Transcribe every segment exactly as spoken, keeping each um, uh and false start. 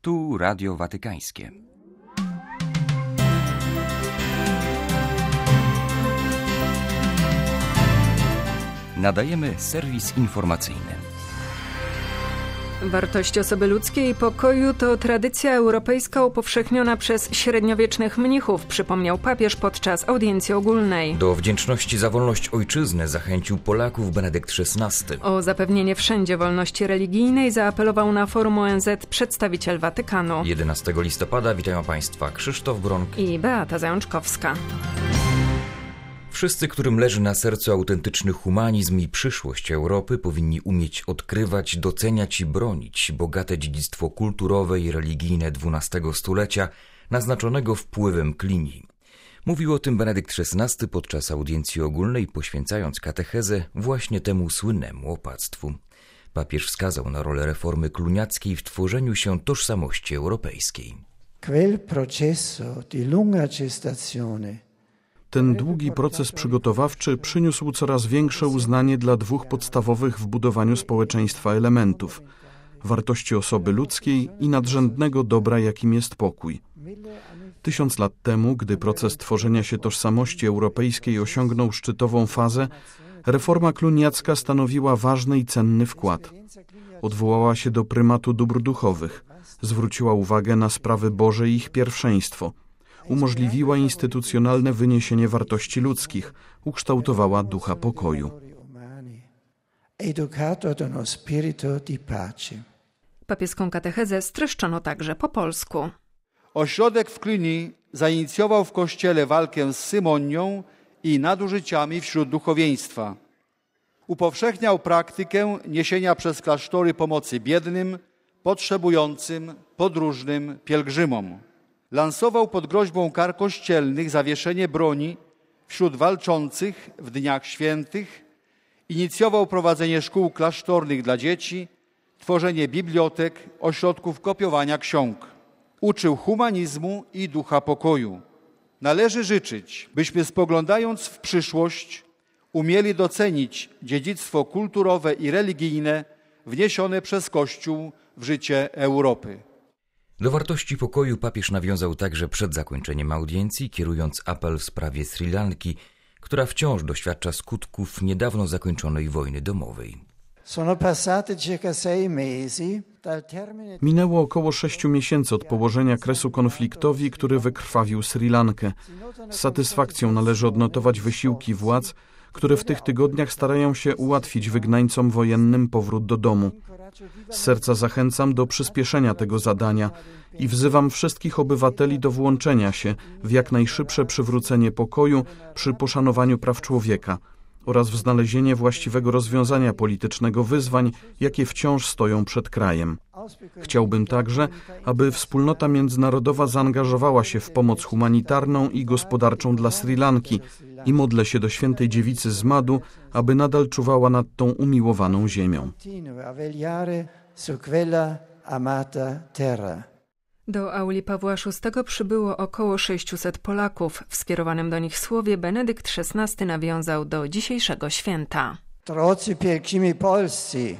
Tu Radio Watykańskie. Nadajemy serwis informacyjny. Wartość osoby ludzkiej i pokoju to tradycja europejska upowszechniona przez średniowiecznych mnichów, przypomniał papież podczas audiencji ogólnej. Do wdzięczności za wolność ojczyzny zachęcił Polaków Benedykt szesnasty. O zapewnienie wszędzie wolności religijnej zaapelował na forum O N Z przedstawiciel Watykanu. jedenastego listopada witają Państwa Krzysztof Bronk i Beata Zajączkowska. Wszyscy, którym leży na sercu autentyczny humanizm i przyszłość Europy, powinni umieć odkrywać, doceniać i bronić bogate dziedzictwo kulturowe i religijne dwunastego stulecia, naznaczonego wpływem Cluny. Mówił o tym Benedykt szesnasty podczas audiencji ogólnej, poświęcając katechezę właśnie temu słynnemu opactwu. Papież wskazał na rolę reformy cluniackiej w tworzeniu się tożsamości europejskiej. Quel processo di lunga gestazione. Ten długi proces przygotowawczy przyniósł coraz większe uznanie dla dwóch podstawowych w budowaniu społeczeństwa elementów – wartości osoby ludzkiej i nadrzędnego dobra, jakim jest pokój. Tysiąc lat temu, gdy proces tworzenia się tożsamości europejskiej osiągnął szczytową fazę, reforma cluniacka stanowiła ważny i cenny wkład. Odwołała się do prymatu dóbr duchowych, zwróciła uwagę na sprawy Boże i ich pierwszeństwo, umożliwiła instytucjonalne wyniesienie wartości ludzkich, ukształtowała ducha pokoju. Papieską katechezę streszczono także po polsku. Ośrodek w Cluny zainicjował w Kościele walkę z symonią i nadużyciami wśród duchowieństwa. Upowszechniał praktykę niesienia przez klasztory pomocy biednym, potrzebującym, podróżnym, pielgrzymom. Lansował pod groźbą kar kościelnych zawieszenie broni wśród walczących w dniach świętych, inicjował prowadzenie szkół klasztornych dla dzieci, tworzenie bibliotek, ośrodków kopiowania ksiąg. Uczył humanizmu i ducha pokoju. Należy życzyć, byśmy spoglądając w przyszłość umieli docenić dziedzictwo kulturowe i religijne wniesione przez Kościół w życie Europy. Do wartości pokoju papież nawiązał także przed zakończeniem audiencji, kierując apel w sprawie Sri Lanki, która wciąż doświadcza skutków niedawno zakończonej wojny domowej. Minęło około sześciu miesięcy od położenia kresu konfliktowi, który wykrwawił Sri Lankę. Z satysfakcją należy odnotować wysiłki władz, które w tych tygodniach starają się ułatwić wygnańcom wojennym powrót do domu. Z serca zachęcam do przyspieszenia tego zadania i wzywam wszystkich obywateli do włączenia się w jak najszybsze przywrócenie pokoju przy poszanowaniu praw człowieka oraz w znalezienie właściwego rozwiązania politycznego wyzwań, jakie wciąż stoją przed krajem. Chciałbym także, aby wspólnota międzynarodowa zaangażowała się w pomoc humanitarną i gospodarczą dla Sri Lanki i modlę się do Świętej Dziewicy z Madu, aby nadal czuwała nad tą umiłowaną ziemią. Do auli Pawła szóstego przybyło około sześciuset Polaków. W skierowanym do nich słowie Benedykt szesnasty nawiązał do dzisiejszego święta. Drodzy pielgrzymi polscy,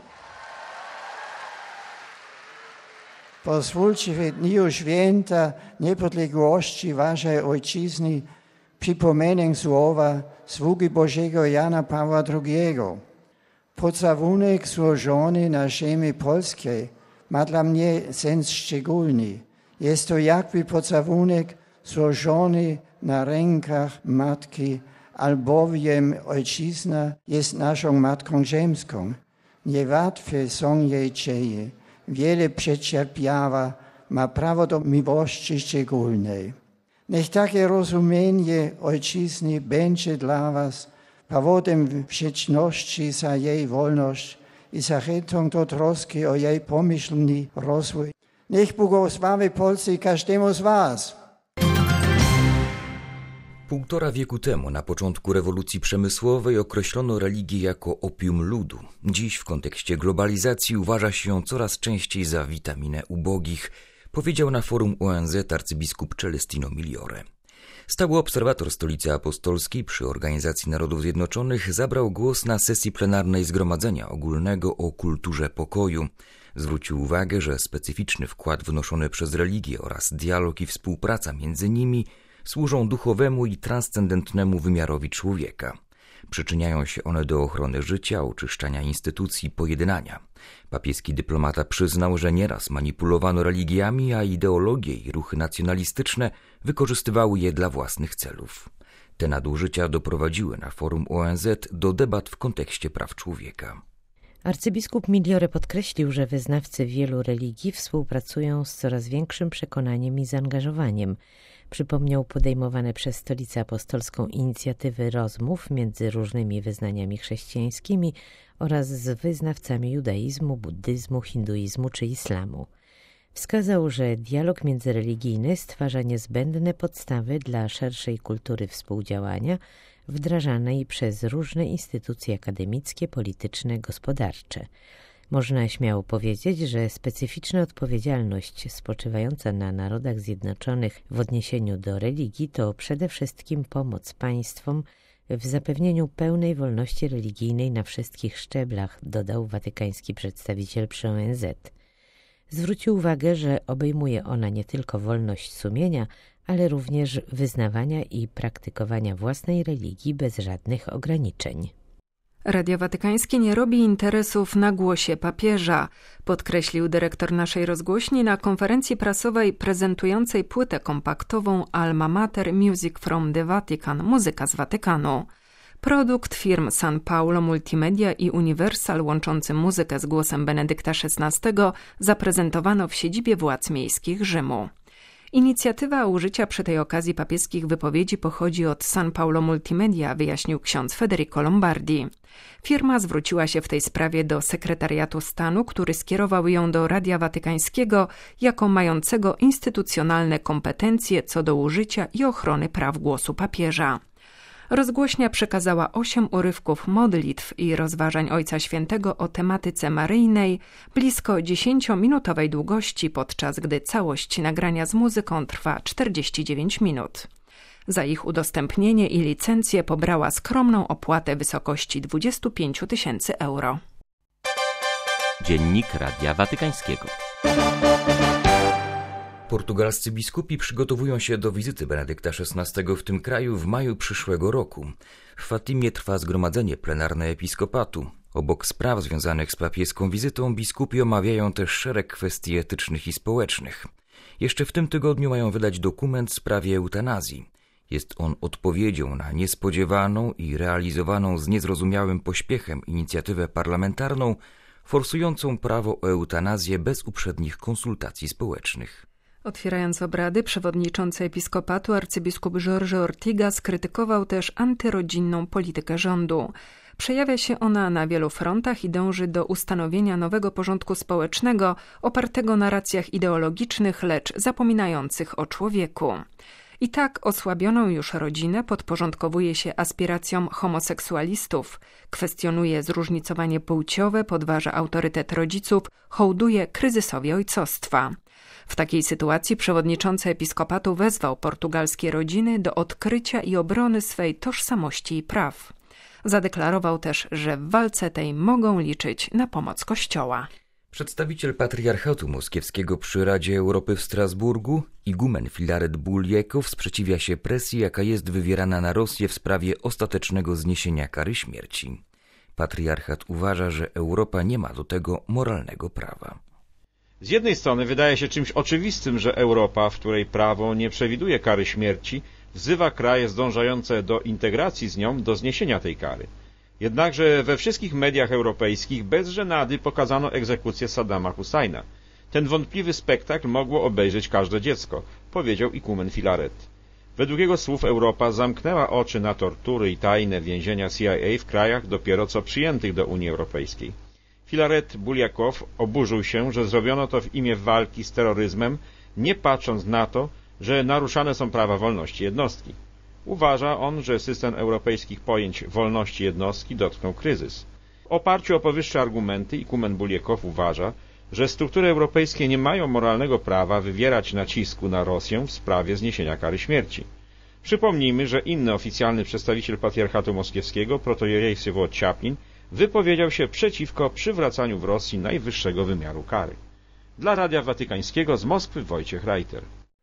pozwólcie w dniu święta niepodległości waszej ojczyzny przypomnieć słowa sługi Bożego Jana Pawła drugiego. Pocałunek złożony na ziemi polskiej ma dla mnie sens szczególny. Jest to jakby pocałunek złożony na rękach matki, albowiem ojczyzna jest naszą matką ziemską. Niełatwe są jej dzieje, wiele przecierpiała, ma prawo do miłości szczególnej. Niech takie rozumienie ojczyzny będzie dla was powodem wdzięczności za jej wolność i zachętą do troski o jej pomyślny rozwój. Niech błogosławi Polsce każdemu z was. Półtora wieku temu, na początku rewolucji przemysłowej, określono religię jako opium ludu. Dziś w kontekście globalizacji uważa się ją coraz częściej za witaminę ubogich, powiedział na forum O N Z arcybiskup Celestino Migliore. Stały obserwator Stolicy Apostolskiej przy Organizacji Narodów Zjednoczonych zabrał głos na sesji plenarnej Zgromadzenia Ogólnego o kulturze pokoju. Zwrócił uwagę, że specyficzny wkład wnoszony przez religię oraz dialog i współpraca między nimi służą duchowemu i transcendentnemu wymiarowi człowieka. Przyczyniają się one do ochrony życia, oczyszczania instytucji, pojednania. Papieski dyplomata przyznał, że nieraz manipulowano religiami, a ideologie i ruchy nacjonalistyczne wykorzystywały je dla własnych celów. Te nadużycia doprowadziły na forum O N Z do debat w kontekście praw człowieka. Arcybiskup Migliore podkreślił, że wyznawcy wielu religii współpracują z coraz większym przekonaniem i zaangażowaniem. Przypomniał podejmowane przez Stolicę Apostolską inicjatywy rozmów między różnymi wyznaniami chrześcijańskimi oraz z wyznawcami judaizmu, buddyzmu, hinduizmu czy islamu. Wskazał, że dialog międzyreligijny stwarza niezbędne podstawy dla szerszej kultury współdziałania wdrażanej przez różne instytucje akademickie, polityczne, gospodarcze. Można śmiało powiedzieć, że specyficzna odpowiedzialność spoczywająca na Narodach Zjednoczonych w odniesieniu do religii to przede wszystkim pomoc państwom w zapewnieniu pełnej wolności religijnej na wszystkich szczeblach, dodał watykański przedstawiciel przy O N Z. Zwrócił uwagę, że obejmuje ona nie tylko wolność sumienia, ale również wyznawania i praktykowania własnej religii bez żadnych ograniczeń. Radio Watykańskie nie robi interesów na głosie papieża, podkreślił dyrektor naszej rozgłośni na konferencji prasowej prezentującej płytę kompaktową Alma Mater Music from the Vatican, muzyka z Watykanu. Produkt firm San Paulo Multimedia i Universal łączący muzykę z głosem Benedykta szesnastego zaprezentowano w siedzibie władz miejskich Rzymu. Inicjatywa użycia przy tej okazji papieskich wypowiedzi pochodzi od San Paulo Multimedia, wyjaśnił ksiądz Federico Lombardi. Firma zwróciła się w tej sprawie do Sekretariatu Stanu, który skierował ją do Radia Watykańskiego jako mającego instytucjonalne kompetencje co do użycia i ochrony praw głosu papieża. Rozgłośnia przekazała osiem urywków modlitw i rozważań Ojca Świętego o tematyce maryjnej blisko dziesięciominutowej długości, podczas gdy całość nagrania z muzyką trwa czterdzieści dziewięć minut. Za ich udostępnienie i licencję pobrała skromną opłatę w wysokości dwadzieścia pięć tysięcy euro. Dziennik Radia Watykańskiego. Portugalscy biskupi przygotowują się do wizyty Benedykta szesnastego w tym kraju w maju przyszłego roku. W Fatimie trwa zgromadzenie plenarne episkopatu. Obok spraw związanych z papieską wizytą biskupi omawiają też szereg kwestii etycznych i społecznych. Jeszcze w tym tygodniu mają wydać dokument w sprawie eutanazji. Jest on odpowiedzią na niespodziewaną i realizowaną z niezrozumiałym pośpiechem inicjatywę parlamentarną forsującą prawo o eutanazję bez uprzednich konsultacji społecznych. Otwierając obrady, przewodniczący episkopatu arcybiskup Jorge Ortiga skrytykował też antyrodzinną politykę rządu. Przejawia się ona na wielu frontach i dąży do ustanowienia nowego porządku społecznego opartego na racjach ideologicznych, lecz zapominających o człowieku. I tak osłabioną już rodzinę podporządkowuje się aspiracjom homoseksualistów, kwestionuje zróżnicowanie płciowe, podważa autorytet rodziców, hołduje kryzysowi ojcostwa. W takiej sytuacji przewodniczący episkopatu wezwał portugalskie rodziny do odkrycia i obrony swej tożsamości i praw. Zadeklarował też, że w walce tej mogą liczyć na pomoc Kościoła. Przedstawiciel Patriarchatu Moskiewskiego przy Radzie Europy w Strasburgu, igumen Filaret Buljakow, sprzeciwia się presji, jaka jest wywierana na Rosję w sprawie ostatecznego zniesienia kary śmierci. Patriarchat uważa, że Europa nie ma do tego moralnego prawa. Z jednej strony wydaje się czymś oczywistym, że Europa, w której prawo nie przewiduje kary śmierci, wzywa kraje zdążające do integracji z nią do zniesienia tej kary. Jednakże we wszystkich mediach europejskich bez żenady pokazano egzekucję Saddama Husajna. Ten wątpliwy spektakl mogło obejrzeć każde dziecko, powiedział igumen Filaret. Według jego słów Europa zamknęła oczy na tortury i tajne więzienia C I A w krajach dopiero co przyjętych do Unii Europejskiej. Filaret Buljakow oburzył się, że zrobiono to w imię walki z terroryzmem, nie patrząc na to, że naruszane są prawa wolności jednostki. Uważa on, że system europejskich pojęć wolności jednostki dotknął kryzys. W oparciu o powyższe argumenty igumen Buljakow uważa, że struktury europejskie nie mają moralnego prawa wywierać nacisku na Rosję w sprawie zniesienia kary śmierci. Przypomnijmy, że inny oficjalny przedstawiciel patriarchatu moskiewskiego, protojerej Wsewłod Ciaplin, wypowiedział się przeciwko przywracaniu w Rosji najwyższego wymiaru kary. Dla Radia Watykańskiego z Moskwy Wojciech Reiter.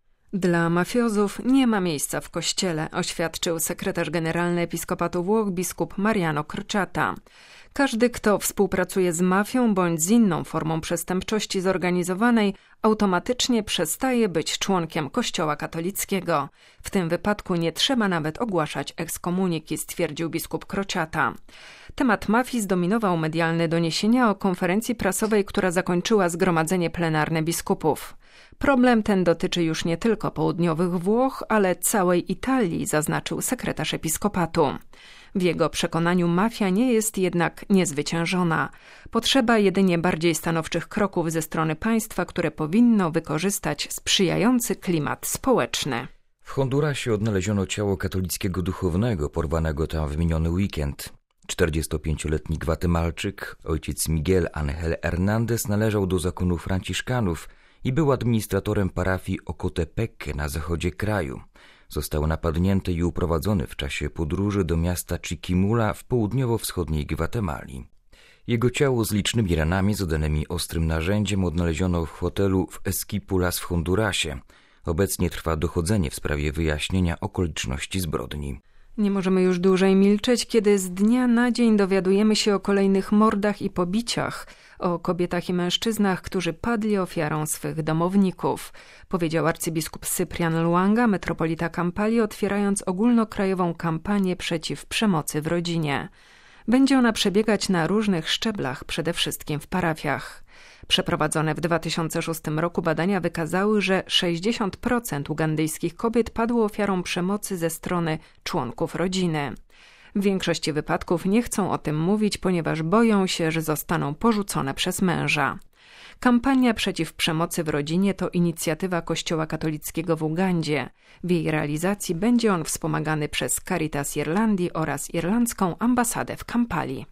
Dla mafiozów nie ma miejsca w kościele, oświadczył sekretarz generalny Episkopatu Włoch biskup Mariano Crociata. Każdy, kto współpracuje z mafią bądź z inną formą przestępczości zorganizowanej, automatycznie przestaje być członkiem Kościoła katolickiego. W tym wypadku nie trzeba nawet ogłaszać ekskomuniki, stwierdził biskup Crociata. Temat mafii zdominował medialne doniesienia o konferencji prasowej, która zakończyła zgromadzenie plenarne biskupów. Problem ten dotyczy już nie tylko południowych Włoch, ale całej Italii, zaznaczył sekretarz episkopatu. W jego przekonaniu mafia nie jest jednak niezwyciężona. Potrzeba jedynie bardziej stanowczych kroków ze strony państwa, które powinno wykorzystać sprzyjający klimat społeczny. W Hondurasie odnaleziono ciało katolickiego duchownego porwanego tam w miniony weekend. czterdziestopięcioletni Gwatemalczyk, ojciec Miguel Ángel Hernández, należał do zakonu franciszkanów i był administratorem parafii Ocotepeque na zachodzie kraju. Został napadnięty i uprowadzony w czasie podróży do miasta Chiquimula w południowo-wschodniej Gwatemali. Jego ciało z licznymi ranami zadanymi ostrym narzędziem odnaleziono w hotelu w Esquipulas w Hondurasie. Obecnie trwa dochodzenie w sprawie wyjaśnienia okoliczności zbrodni. Nie możemy już dłużej milczeć, kiedy z dnia na dzień dowiadujemy się o kolejnych mordach i pobiciach, o kobietach i mężczyznach, którzy padli ofiarą swych domowników, powiedział arcybiskup Cyprian Luanga, metropolita Kampali, otwierając ogólnokrajową kampanię przeciw przemocy w rodzinie. Będzie ona przebiegać na różnych szczeblach, przede wszystkim w parafiach. Przeprowadzone w dwa tysiące szóstym roku badania wykazały, że sześćdziesiąt procent ugandyjskich kobiet padło ofiarą przemocy ze strony członków rodziny. W większości wypadków nie chcą o tym mówić, ponieważ boją się, że zostaną porzucone przez męża. Kampania przeciw przemocy w rodzinie to inicjatywa Kościoła katolickiego w Ugandzie. W jej realizacji będzie on wspomagany przez Caritas Irlandii oraz irlandzką ambasadę w Kampali.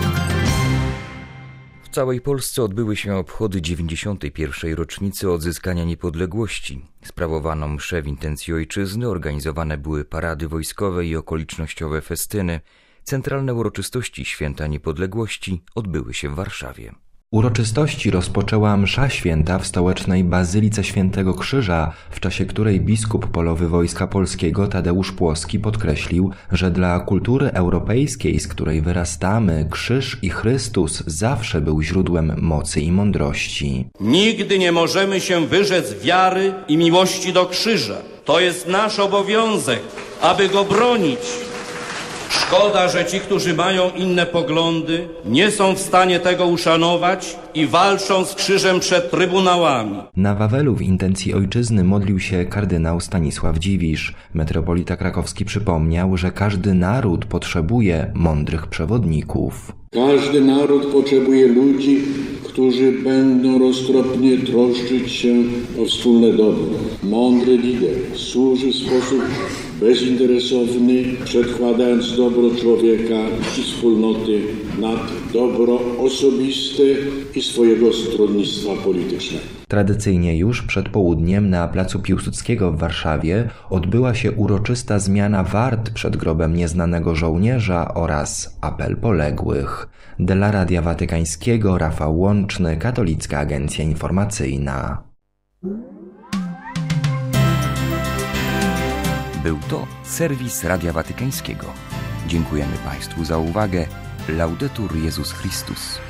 W całej Polsce odbyły się obchody dziewięćdziesiątej pierwszej rocznicy odzyskania niepodległości. Sprawowano mszę w intencji ojczyzny, organizowane były parady wojskowe i okolicznościowe festyny. Centralne uroczystości Święta Niepodległości odbyły się w Warszawie. Uroczystości rozpoczęła msza święta w stołecznej Bazylice Świętego Krzyża, w czasie której biskup polowy Wojska Polskiego Tadeusz Płoski podkreślił, że dla kultury europejskiej, z której wyrastamy, krzyż i Chrystus zawsze był źródłem mocy i mądrości. Nigdy nie możemy się wyrzec wiary i miłości do krzyża. To jest nasz obowiązek, aby go bronić. Szkoda, że ci, którzy mają inne poglądy, nie są w stanie tego uszanować i walczą z krzyżem przed trybunałami. Na Wawelu w intencji ojczyzny modlił się kardynał Stanisław Dziwisz. Metropolita krakowski przypomniał, że każdy naród potrzebuje mądrych przewodników. Każdy naród potrzebuje ludzi, którzy będą roztropnie troszczyć się o wspólne dobro. Mądry lider służy w sposób bezinteresowny, przedkładając dobro człowieka i wspólnoty nad dobro osobiste i swojego stronnictwa politycznego. Tradycyjnie już przed południem na placu Piłsudskiego w Warszawie odbyła się uroczysta zmiana wart przed grobem nieznanego żołnierza oraz apel poległych. Dla Radia Watykańskiego Rafał Łączny, Katolicka Agencja Informacyjna. Był to serwis Radia Watykańskiego. Dziękujemy Państwu za uwagę. Laudetur Jezus Chrystus.